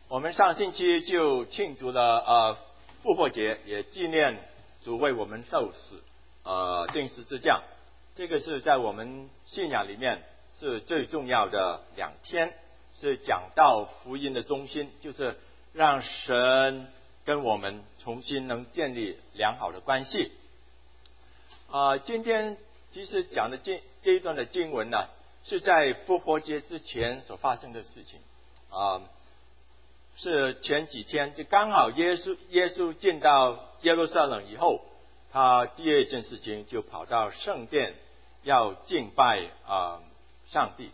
我们上星期就庆祝了复活节，也纪念主为我们受死钉十字架。这个是在我们信仰里面是最重要的2天，是讲道福音的中心，就是让神跟我们重新能建立良好的关系。今天其实讲的这一段的经文呢，是在复活节之前所发生的事情是前几天，就刚好耶稣进到耶路撒冷以后，他第二件事情就跑到圣殿要敬拜上帝。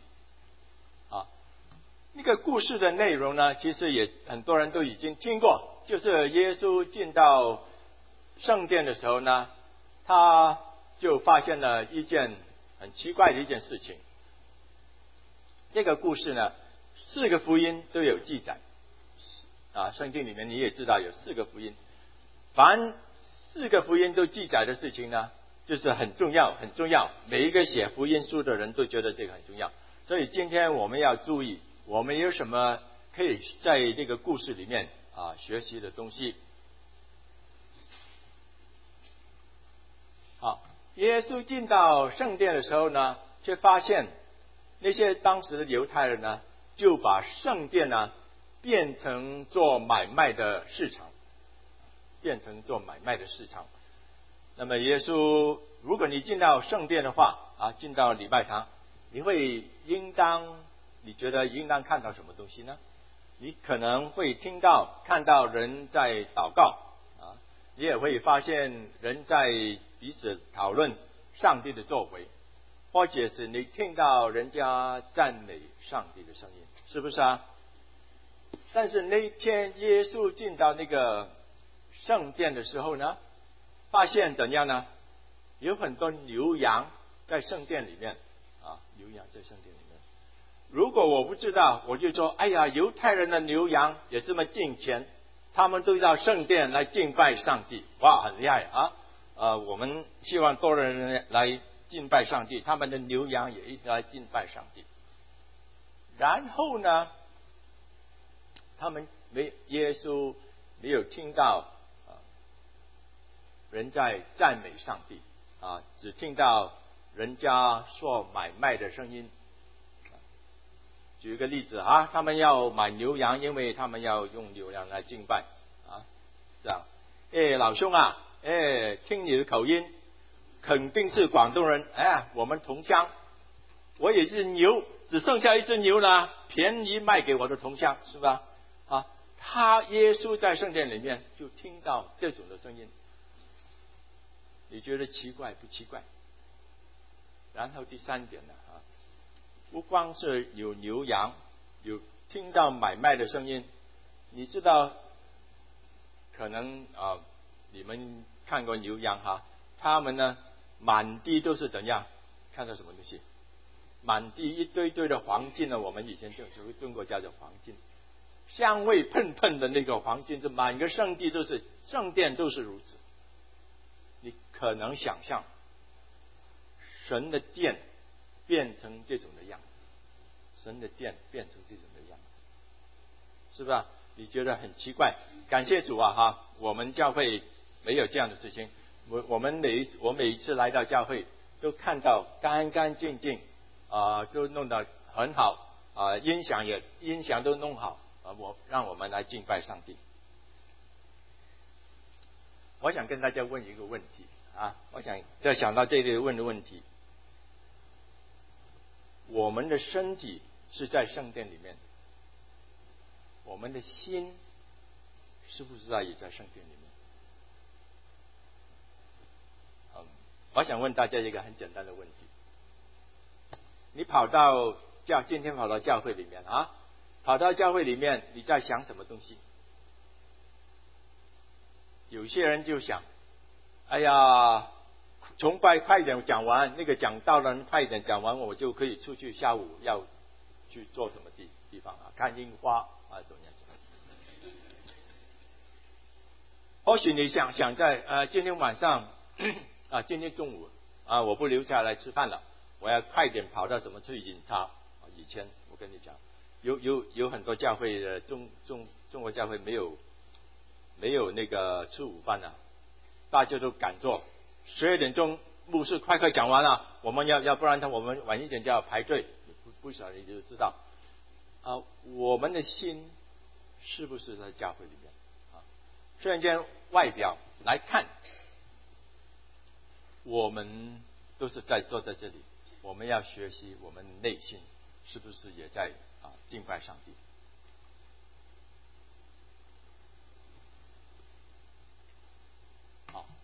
那个故事的内容呢，其实也很多人都已经听过，就是耶稣进到圣殿的时候呢，他就发现了一件很奇怪的一件事情。这个故事呢，4个福音都有记载圣经里面你也知道有4个福音，凡4个福音都记载的事情呢，就是很重要很重要，每一个写福音书的人都觉得这个很重要。所以今天我们要注意，我们有什么可以在这个故事里面学习的东西。好，耶稣进到圣殿的时候呢，却发现那些当时的犹太人呢，就把圣殿呢变成做买卖的市场，那么耶稣，如果你进到圣殿的话进到礼拜堂，你觉得应当看到什么东西呢？你可能会看到人在祷告你也会发现人在彼此讨论上帝的作为，或者是你听到人家赞美上帝的声音，是不是但是那天耶稣进到那个圣殿的时候呢，发现怎样呢？有很多牛羊在圣殿里面如果我不知道，我就说哎呀，犹太人的牛羊也这么敬虔，他们都到圣殿来敬拜上帝，哇，很厉害我们希望多人来敬拜上帝，他们的牛羊也一起来敬拜上帝。然后呢，耶稣没有听到人在赞美上帝只听到人家说买卖的声音。举一个例子他们要买牛羊，因为他们要用牛羊来敬拜这样。老兄听你的口音肯定是广东人，我们同乡，我有一只牛，只剩下一只牛了，便宜卖给我的同乡，是吧耶稣在圣殿里面就听到这种的声音，你觉得奇怪不奇怪？然后第3点呢不光是有牛羊，有听到买卖的声音，你知道可能你们看过牛羊他们呢满地都是怎样？看到什么东西？满地一堆堆的黄金我们以前就中国叫做黄金，香味喷喷的那个黄金，就满个圣殿都是如此。你可能想象神的殿变成这种的样子，是吧？你觉得很奇怪？感谢主我们教会没有这样的事情。我每一次来到教会都看到干干净净都弄得很好音响都弄好让我们来敬拜上帝。我想跟大家问一个问题我想到这里问的问题，我们的身体是在圣殿里面，我们的心是不是也在圣殿里面？我想问大家一个很简单的问题，你今天跑到教会里面你在想什么东西？有些人就想哎呀，崇拜快点讲完，那个讲道人快点讲完，我就可以出去下午要去做什么地方看樱花怎么样？或许你想在今天晚上今天中午我不留下来吃饭了，我要快点跑到什么去饮茶。以前我跟你讲， 有很多教会的中国教会没有那个吃午饭啊，大家都赶着12点钟牧师快讲完了，我们要不然我们晚一点就要排队，不晓得你就知道我们的心是不是在教会里面啊？虽然间外表来看，我们都是坐在这里，我们要学习我们内心是不是也在敬拜上帝。好，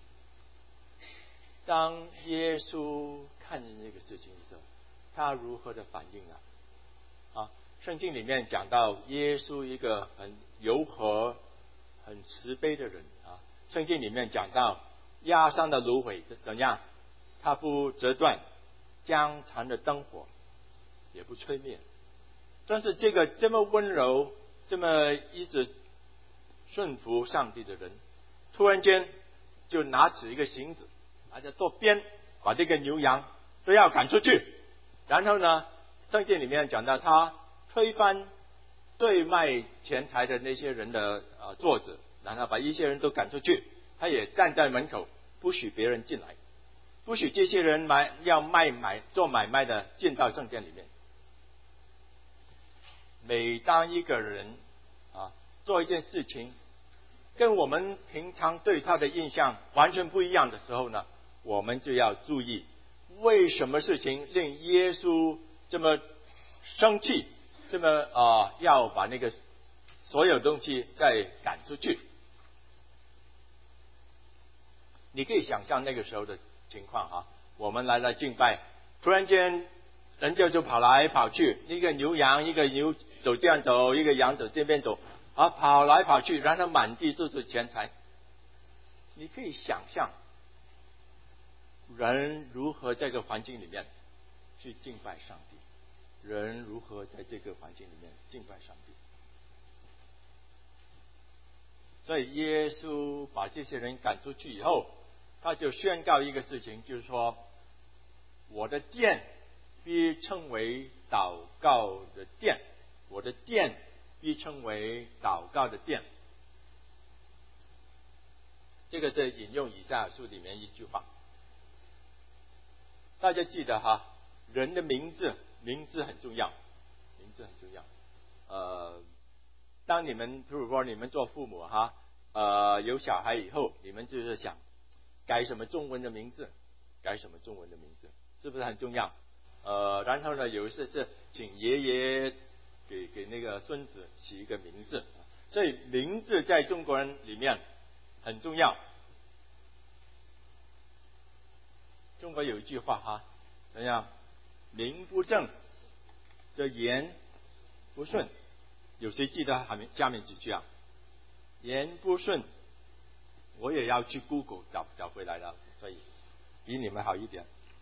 当耶稣看见这个事情的时候，他如何的反应啊？圣经里面讲到耶稣一个很柔和、很慈悲的人啊。圣经里面讲到压伤的芦苇怎样，他不折断；将残的灯火也不吹灭。但是这个这么温柔、这么一直顺服上帝的人，突然间就拿起一个绳子，拿着舵鞭，把这个牛羊都要赶出去。然后呢，圣经里面讲到他推翻对卖钱财的那些人的桌子，然后把一些人都赶出去。他也站在门口，不许别人进来，不许这些人做买卖的进到圣殿里面。每当一个人做一件事情跟我们平常对他的印象完全不一样的时候呢，我们就要注意为什么事情令耶稣这么生气，这么要把那个所有东西再赶出去。你可以想象那个时候的情况我们来敬拜，突然间人家就跑来跑去，一个牛羊，一个牛走这样走，一个羊走这边走跑来跑去，然后满地都是钱财。你可以想象人如何在这个环境里面去敬拜上帝，人如何在这个环境里面敬拜上帝。所以耶稣把这些人赶出去以后，他就宣告一个事情，就是说我的殿必称为祷告的殿，我的殿必称为祷告的殿。这个是引用以赛亚书里面一句话，大家记得人的名字很重要，名字很重要。当你们比如说你们做父母有小孩以后，你们就是想改什么中文的名字，是不是很重要？然后呢，有一次是请爷爷给那个孙子起一个名字，所以名字在中国人里面很重要。中国有一句话怎样？名不正则言不顺。有谁记得下面几句言不顺，我也要去 Google 找回来了，所以比你们好一点。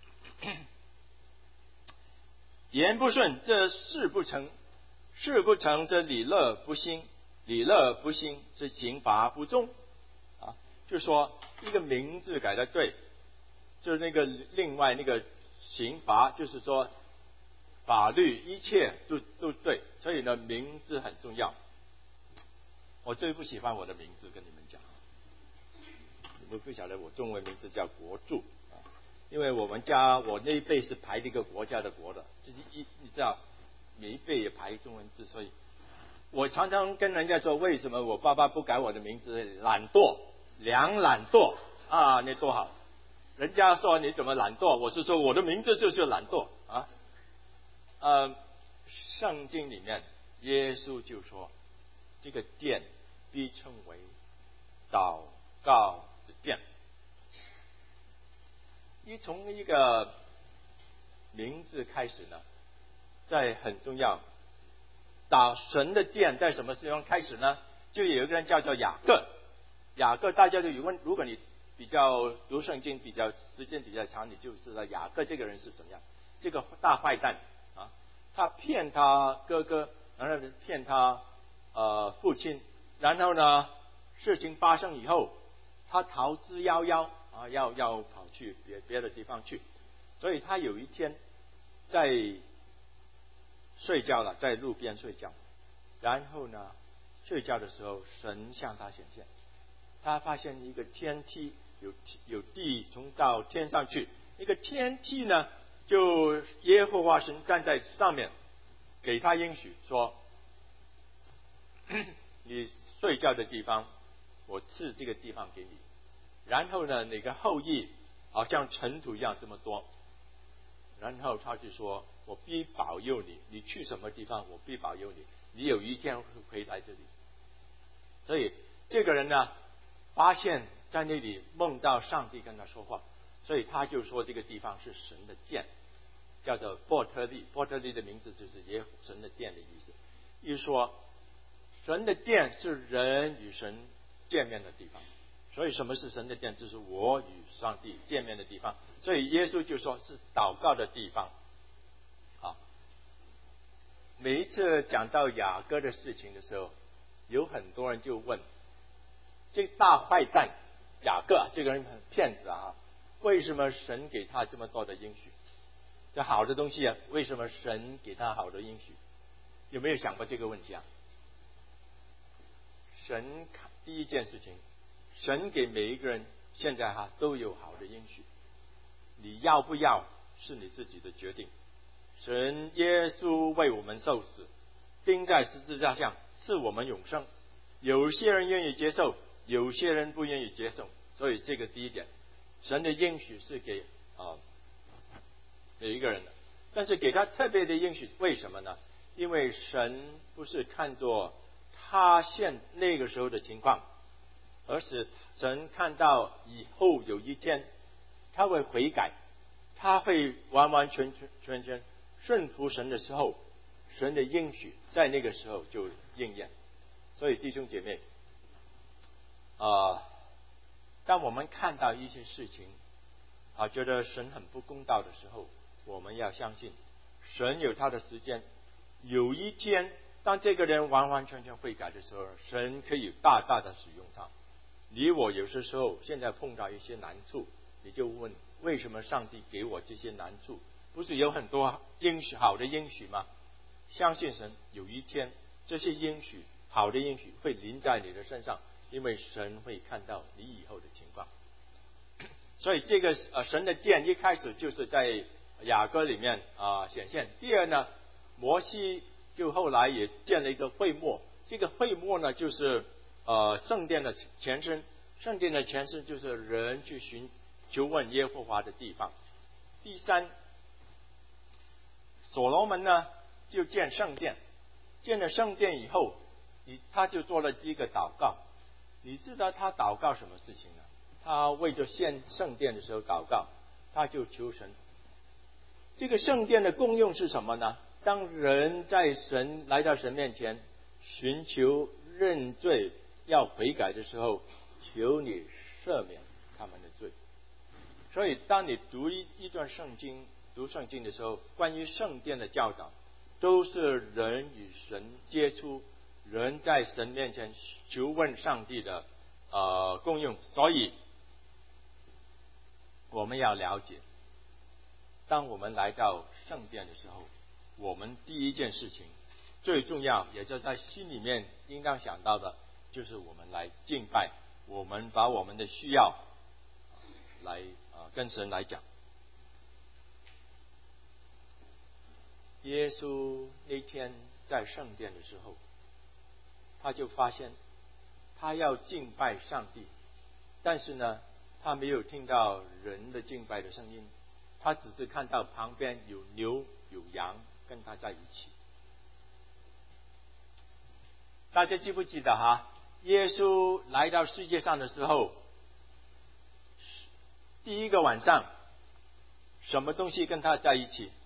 言不顺这事不成，事不成这理乐不兴，理乐不兴这刑罚不终。就是说一个名字改得对，就是那个另外那个刑罚，就是说法律一切都对，所以呢名字很重要。我最不喜欢我的名字，跟你们讲，你们不晓得我中文名字叫国柱因为我那一辈是排这个国家的国的，就是你知道每一辈也排中文字，所以我常常跟人家说，为什么我爸爸不改我的名字？懒惰，梁懒惰那多好。人家说你怎么懒惰，我是说我的名字就是懒惰圣经里面耶稣就说这个殿必称为祷告的殿。从一个名字开始呢，在很重要。神的殿在什么地方开始呢？就有一个人叫做雅各。雅各大家就问，如果你比较读圣经比较时间比较长，你就知道雅各这个人是怎么样。这个大坏蛋他骗他哥哥，然后骗他父亲，然后呢事情发生以后，他逃之夭夭要跑去别的地方去。所以他有一天在睡觉了，在路边睡觉。然后呢，睡觉的时候，神向他显现，他发现一个天梯，有地从到天上去，一个天梯呢，就耶和华神站在上面，给他应许说，你睡觉的地方，我赐这个地方给你。然后呢，那个后裔好像尘土一样这么多。然后他就说，我必保佑你，你去什么地方，我必保佑你，你有一天会回来这里。所以这个人呢，发现在那里梦到上帝跟他说话，所以他就说这个地方是神的殿，叫做伯特利。伯特利的名字就是神的殿的意思。意思说，神的殿是人与神见面的地方。所以什么是神的殿？就是我与上帝见面的地方。所以耶稣就说是祷告的地方。好，每一次讲到雅各的事情的时候，有很多人就问，这大坏蛋雅各这个人很骗子啊，为什么神给他这么多的应许？这好的东西啊，为什么神给他好的应许？有没有想过这个问题啊？神第一件事情，神给每一个人现在都有好的应许，你要不要是你自己的决定。神耶稣为我们受死，钉在十字架上，赐我们永生。有些人愿意接受，有些人不愿意接受。所以这个第一点，神的应许是给每一个人的，但是给他特别的应许，为什么呢？因为神不是看作他那个时候的情况，而是神看到以后有一天他会悔改，他会完完全全顺服神的时候，神的应许在那个时候就应验。所以弟兄姐妹，当我们看到一些事情觉得神很不公道的时候，我们要相信神有他的时间，有一天当这个人完完全全悔改的时候，神可以大大的使用他。你我有些时候现在碰到一些难处，你就问，为什么上帝给我这些难处？不是有很多好的应许吗？相信神，有一天这些好的应许会临在你的身上，因为神会看到你以后的情况。所以这个神的殿一开始就是在雅歌里面显现。第二呢，摩西就后来也建了一个会幕，这个会幕呢就是圣殿的前身。圣殿的前身就是人去求问耶和华的地方。第三，所罗门呢就建圣殿，建了圣殿以后，他就做了第一个祷告。你知道他祷告什么事情呢？他为着建圣殿的时候祷告，他就求神。这个圣殿的功用是什么呢？当人来到神面前寻求认罪要悔改的时候，求你赦免他们的罪。所以当你读一段圣经的时候，关于圣殿的教导都是人与神接触，人在神面前求问上帝的功用。所以我们要了解，当我们来到圣殿的时候，我们第一件事情最重要，也就在心里面应当想到的，就是我们来敬拜，我们把我们的需要来跟神来讲。耶稣那天在圣殿的时候，他就发现他要敬拜上帝，但是呢他没有听到人的敬拜的声音，他只是看到旁边有牛有羊跟他在一起。大家记不记得耶稣来到世界上的时候，第一个晚上什么东西跟他在一起？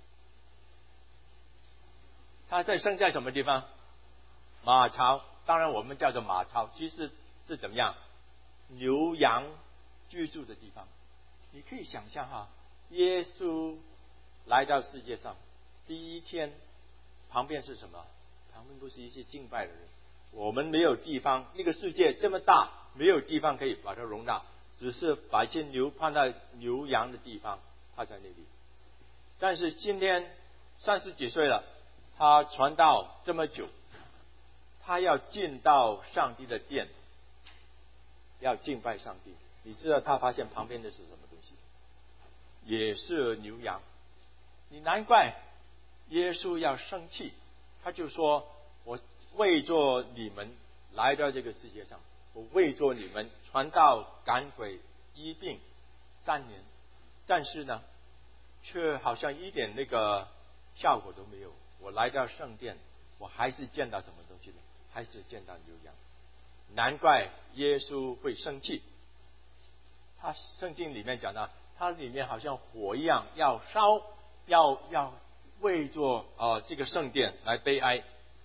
他生在什么地方？马槽。当然我们叫做马槽，其实是怎么样？牛羊居住的地方。你可以想象耶稣来到世界上第一天，旁边是什么？旁边不是一些敬拜的人。我们没有地方，那个世界这么大，没有地方可以把它容纳，只是把一些牛放在牛羊的地方，他在那里。但是今天30几岁了， 他传道这么久，他要进到上帝的殿，要敬拜上帝。你知道他发现旁边的是什么东西？也是牛羊。你难怪耶稣要生气，他就说：我为着你们来到这个世界上，我为着你们传道、赶鬼、医病3年，但是呢，却好像一点那个效果都没有。我来到圣殿，我还是见到什么东西呢？还是见到牛羊。难怪耶稣会生气。他圣经里面讲到，他里面好像火一样要烧，要为着这个圣殿来悲哀。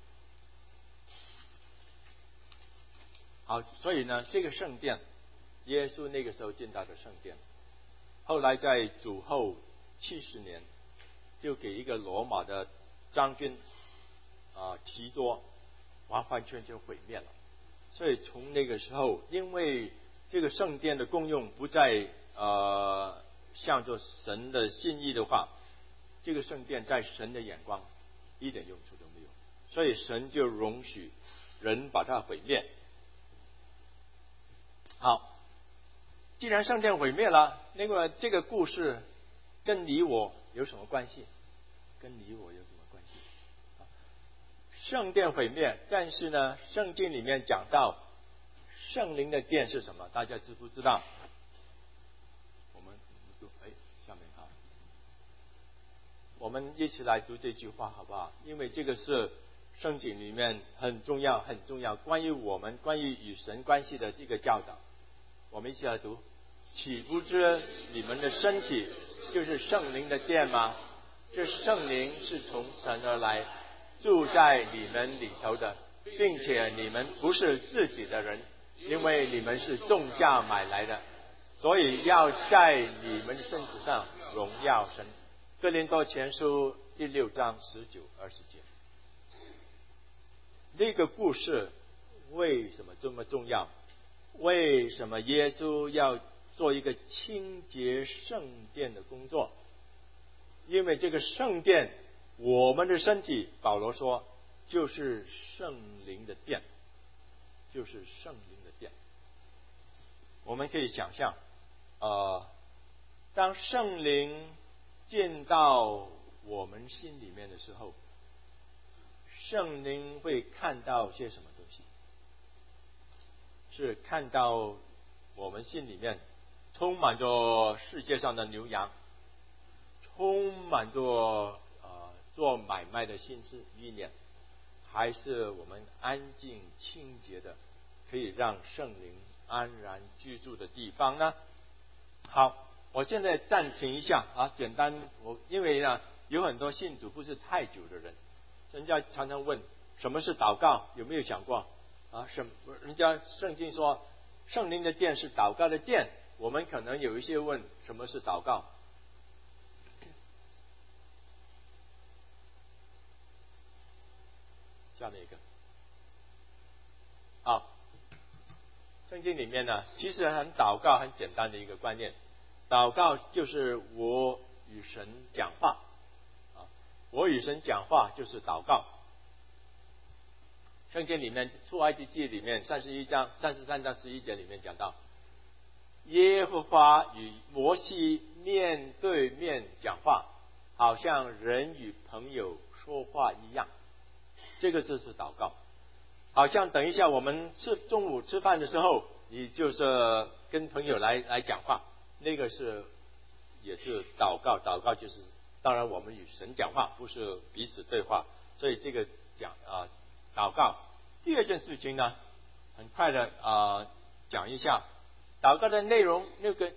好，所以呢，这个圣殿，耶稣那个时候建造的圣殿，后来在主后70年，就给一个罗马的将军提多完完全全毁灭了。所以从那个时候，因为这个圣殿的功用不再向着神的心意的话，这个圣殿在神的眼光一点用处都没有，所以神就容许人把它毁灭。好，既然圣殿毁灭了，那么这个故事跟你我有什么关系？跟你我有什么关系？圣殿毁灭，但是呢，圣经里面讲到圣灵的殿是什么？大家知不知道？我们读，下面啊，我们一起来读这句话好不好？因为这个是圣经里面很重要、很重要，关于与神关系的一个教导。我们一起来读：岂不知你们的身体就是圣灵的殿吗？这圣灵是从神而来，住在你们里头的，并且你们不是自己的人，因为你们是重价买来的，所以要在你们的身子上荣耀神。哥林多前书第6章19、20节。这个故事为什么这么重要？为什么耶稣要做一个清洁圣殿的工作？因为这个圣殿，我们的身体，保罗说就是圣灵的殿，就是圣灵的殿。我们可以想象，当圣灵进到我们心里面的时候，圣灵会看到些什么东西？是看到我们心里面充满着世界上的牛羊，充满着做买卖的心思意念，还是我们安静清洁的，可以让圣灵安然居住的地方呢？好，我现在暂停一下简单，因为呢有很多信主不是太久的人，人家常常问什么是祷告，有没有想过人家圣经说圣灵的殿是祷告的殿，我们可能有一些问什么是祷告。下面一个圣经里面呢，其实祷告很简单的一个观念，祷告就是我与神讲话我与神讲话就是祷告。圣经里面出埃及记里面33章11节里面讲到，耶和华与摩西面对面讲话，好像人与朋友说话一样，这个就是祷告。好像等一下我们中午吃饭的时候，你就是跟朋友来讲话，那个也是祷告。祷告就是当然我们与神讲话，不是彼此对话，所以这个祷告。第二件事情呢，很快的讲一下祷告的内容。那个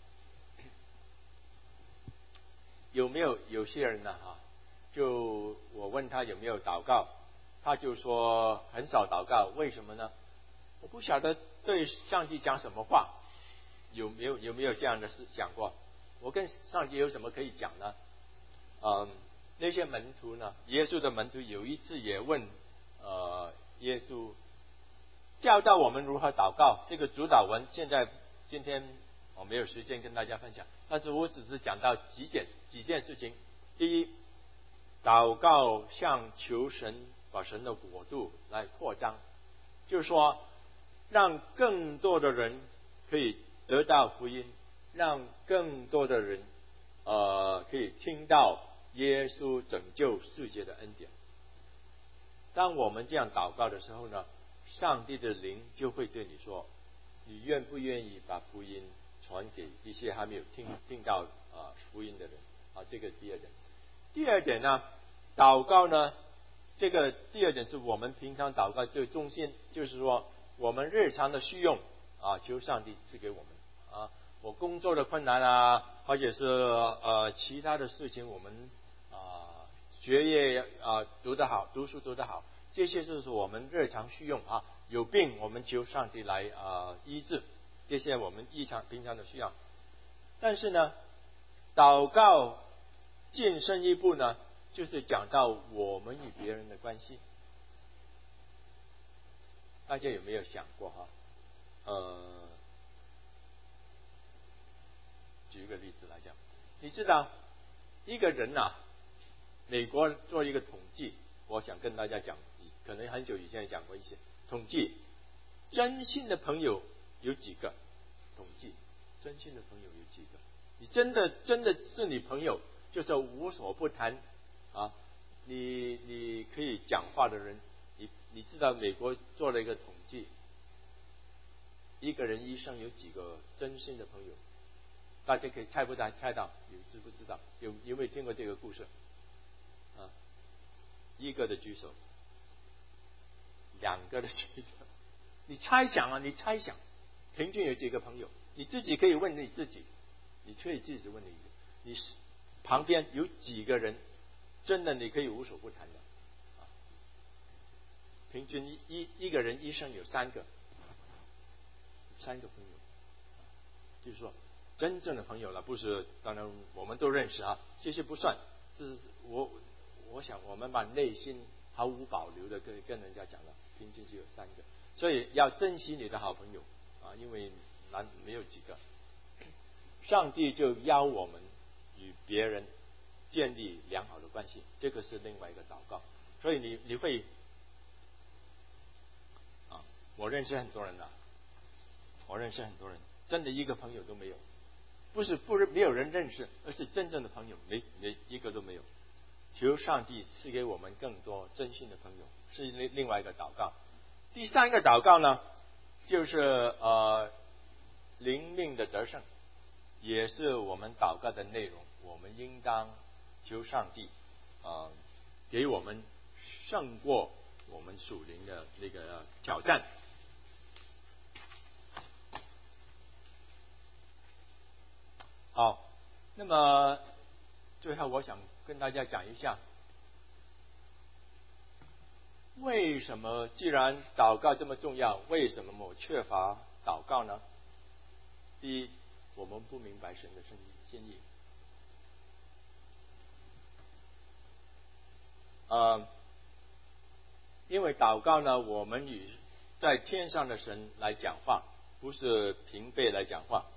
有些人呢就我问他有没有祷告，他就说很少祷告。为什么呢？我不晓得对上帝讲什么话。有没有这样的事想过？我跟上帝有什么可以讲呢？那些门徒呢，耶稣的门徒有一次也问耶稣教导我们如何祷告。这个主导文今天我没有时间跟大家分享，但是我只是讲到几件事情。第一， 祷告向求神把神的国度来扩张，就是说让更多的人可以得到福音，让更多的人可以听到耶稣拯救世界的恩典。当我们这样祷告的时候呢，上帝的灵就会对你说，你愿不愿意把福音传给一些还没有听到福音的人啊？这个第二点。第二点呢，祷告呢，这个第二点是我们平常祷告最中心，就是说我们日常的需用啊，求上帝赐给我们啊。我工作的困难啊，或者是其他的事情，我们学业读得好，读书读得好，这些就是我们日常需用啊。有病我们求上帝来医治，这些我们平常的需要。但是呢，祷告进深一步呢，就是讲到我们与别人的关系。大家有没有想过举一个例子来讲，你知道一个人美国做一个统计，我想跟大家讲，可能很久以前讲过一些统计，真心的朋友有几个？统计真心的朋友有几个？你真的是你朋友，就是无所不谈啊！你可以讲话的人，你知道美国做了一个统计，一个人一生有几个真心的朋友？大家可以猜到？知不知道？有没有听过这个故事？一个的举手，两个的举手。你猜想，平均有几个朋友？你自己可以问你自己，你可以自己问你旁边有几个人，真的你可以无所不谈的平均一个人一生有三个朋友，就是说真正的朋友了，不是当然我们都认识这些不算，是我想我们把内心毫无保留的跟人家讲了，平均只有三个，所以要珍惜你的好朋友因为没有几个。上帝就邀我们与别人建立良好的关系，这个是另外一个祷告。所以你会我认识很多人真的一个朋友都没有，不是没有人认识，而是真正的朋友没一个都没有。求上帝赐给我们更多真心的朋友，是另外一个祷告。第三个祷告呢，就是灵命的得胜，也是我们祷告的内容。我们应当求上帝给我们胜过我们属灵的那个挑战。好，那么最后我想跟大家讲一下，为什么既然祷告这么重要，为什么我缺乏祷告呢？第一，我们不明白神的心意。因为祷告呢，我们与在天上的神来讲话，不是平辈来讲话。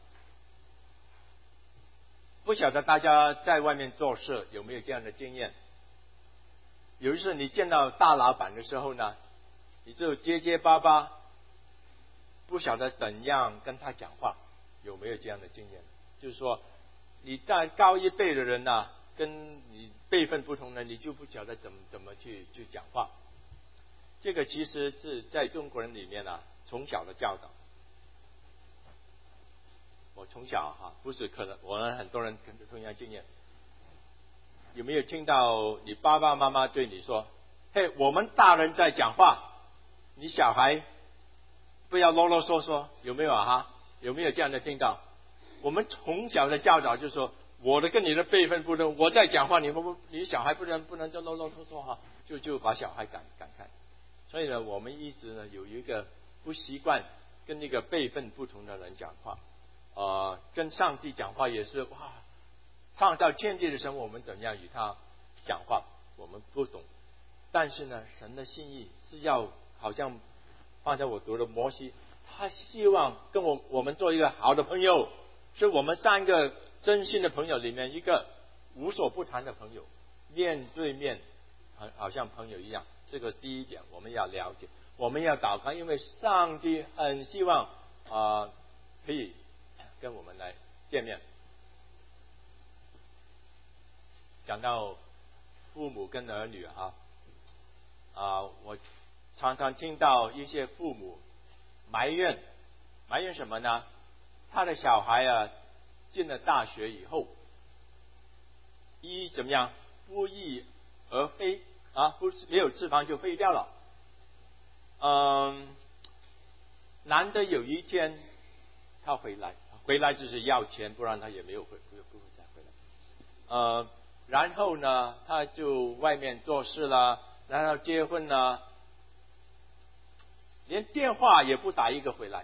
不晓得大家在外面做事有没有这样的经验？有一次你见到大老板的时候呢，你就结结巴巴，不晓得怎样跟他讲话，有没有这样的经验？就是说，你在高一辈的人跟你辈分不同的，你就不晓得怎么去讲话。这个其实是在中国人里面从小的教导。我从小不是可能我们很多人跟同样经验。有没有听到你爸爸妈妈对你说：“嘿，我们大人在讲话，你小孩不要啰啰嗦嗦。”有没有有没有这样的听到？我们从小的教导就是说，我的跟你的辈分不同，我在讲话，你小孩不能就啰啰嗦嗦就把小孩赶开。所以呢，我们一直呢有一个不习惯跟那个辈分不同的人讲话。跟上帝讲话也是创造天地的神，我们怎样与他讲话，我们不懂。但是呢，神的心意是要好像刚才我读的摩西，他希望跟我们做一个好的朋友，是我们三个真心的朋友里面一个无所不谈的朋友。 面对面，好像朋友一样。这个第一点我们要了解，我们要祷告，因为上帝很希望可以跟我们来见面。讲到父母跟儿女我常常听到一些父母埋怨什么呢？他的小孩进了大学以后，怎么样？不翼而飞不是没有翅膀就飞掉了。难得有一天他回来就是要钱，不然他也不会再回来。然后呢，他就外面做事了，然后结婚了，连电话也不打一个回来，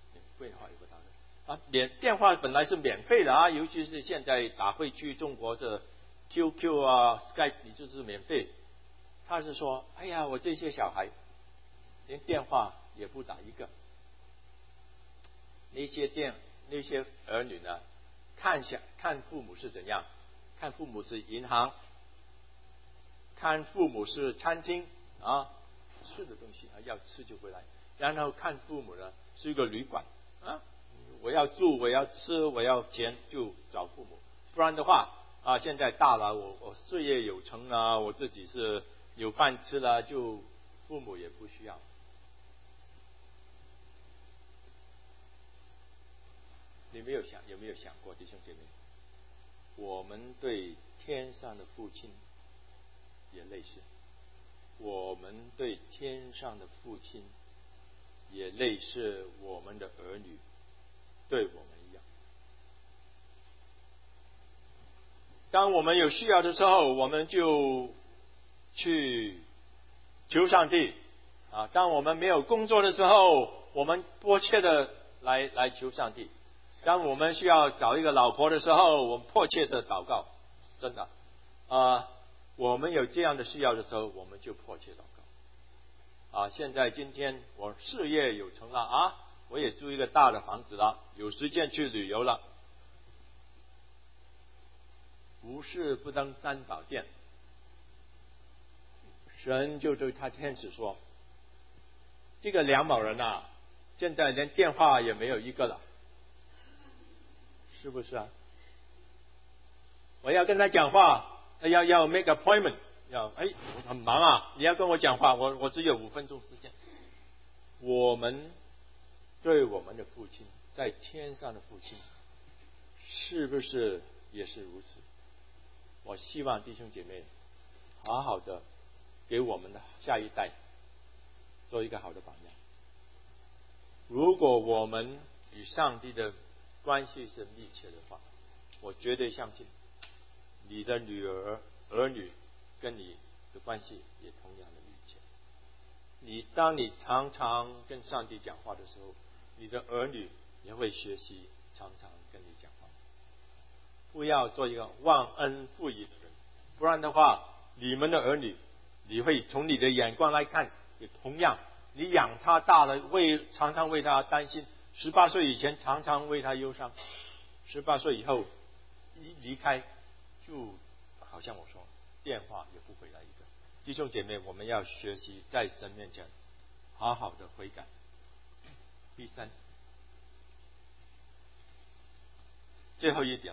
连电话本来是免费的尤其是现在打回去中国的 QQ Skype 你就是免费。他是说，哎呀，我这些小孩连电话也不打一个。那些儿女呢，看父母是怎样，看父母是银行，看父母是餐厅吃的东西要吃就回来，然后看父母呢是一个旅馆我要住，我要吃，我要钱就找父母，不然的话现在大了，我事业有成了，我自己是有饭吃了，就父母也不需要。你有没有想过，弟兄姐妹，我们对天上的父亲也类似，我们对天上的父亲也类似我们的儿女对我们一样。当我们有需要的时候，我们就去求上帝当我们没有工作的时候，我们迫切的来求上帝。当我们需要找一个老婆的时候，我们迫切的祷告。真的我们有这样的需要的时候，我们就迫切祷告现在今天我事业有成了我也租一个大的房子了，有时间去旅游了。不是不登三宝殿，神就对他天使说，这个梁某人现在连电话也没有一个了，是不是我要跟他讲话，要 make appointment， 我很忙你要跟我讲话，我只有5分钟时间。我们对我们的父亲，在天上的父亲，是不是也是如此？我希望弟兄姐妹好好的给我们的下一代做一个好的榜样。如果我们与上帝的关系是密切的话，我绝对相信你的儿女跟你的关系也同样的密切。当你常常跟上帝讲话的时候，你的儿女也会学习常常跟你讲话。不要做一个忘恩负义的人，不然的话，你们的儿女，你会从你的眼光来看，也同样，你养他大了，常常为他担心，18岁以前常常为他忧伤，18岁以后一离开，就好像我说，电话也不回来一个。弟兄姐妹，我们要学习在神面前好好的悔改。第三，最后一点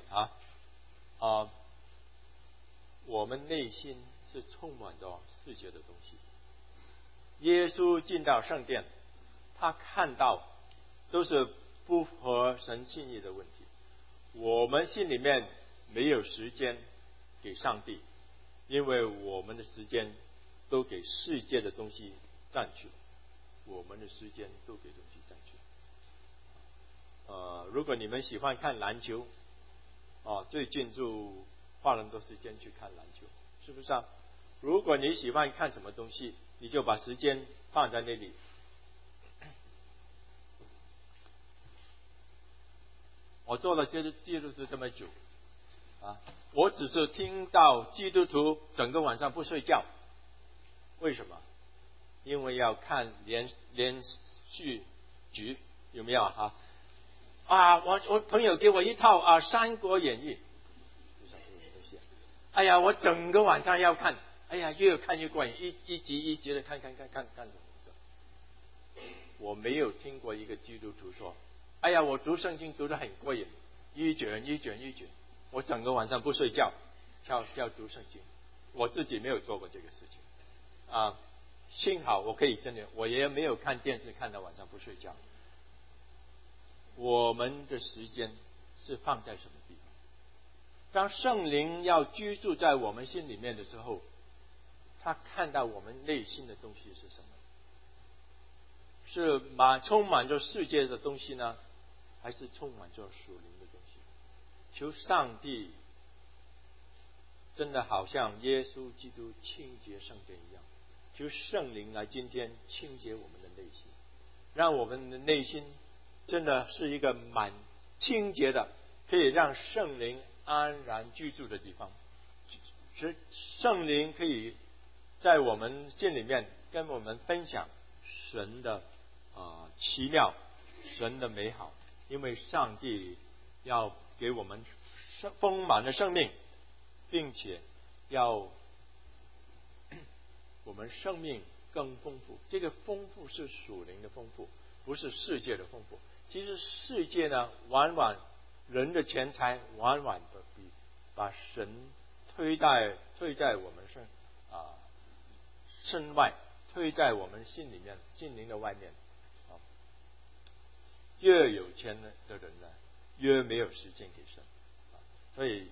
我们内心是充满着世界的东西。耶稣进到圣殿，他看到都是不合神心意的问题。我们心里面没有时间给上帝，因为我们的时间都给世界的东西占据了，我们的时间都给东西占据了。如果你们喜欢看篮球最近就花了很多时间去看篮球，是不是如果你喜欢看什么东西，你就把时间放在那里。我做了基督徒这么久我只是听到基督徒整个晚上不睡觉，为什么？因为要看连续剧，有没有我朋友给我一套《三国演义》， 哎呀，我整个晚上要看，哎呀，越看越过瘾，一集一集的看。我没有听过一个基督徒说，哎呀，我读圣经读得很过瘾，一卷，我整个晚上不睡觉，要读圣经。我自己没有做过这个事情啊。幸好我可以真的，我也没有看电视看到晚上不睡觉。我们的时间是放在什么地方？当圣灵要居住在我们心里面的时候，他看到我们内心的东西是什么？是充满着世界的东西呢，还是充满着属灵的东西？求上帝真的好像耶稣基督清洁圣殿一样，求圣灵来今天清洁我们的内心，让我们的内心真的是一个蛮清洁的，可以让圣灵安然居住的地方。使圣灵可以在我们心里面跟我们分享神的奇妙，神的美好。因为上帝要给我们丰满的生命，并且要我们生命更丰富。这个丰富是属灵的丰富，不是世界的丰富。其实世界呢，往往人的钱财往往的把神推在我们身外，推在我们心里面，心灵的外面。越有钱的人呢，越没有时间给神。所以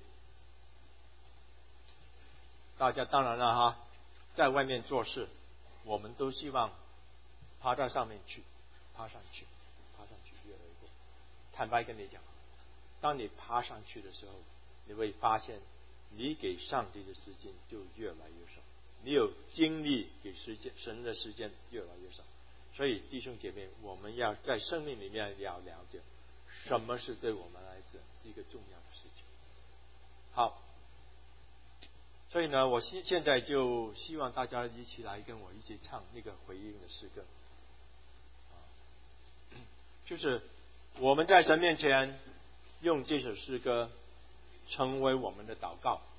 大家当然了哈，在外面做事，我们都希望爬到上面去，爬上去越来越多。坦白跟你讲，当你爬上去的时候，你会发现你给上帝的时间就越来越少，你有精力给神的时间越来越少。所以弟兄姐妹，我们要在生命里面要了解什么是对我们来讲是一个重要的事情。好，所以呢，我现在就希望大家一起来跟我一起唱那个回应的诗歌，就是我们在神面前用这首诗歌成为我们的祷告。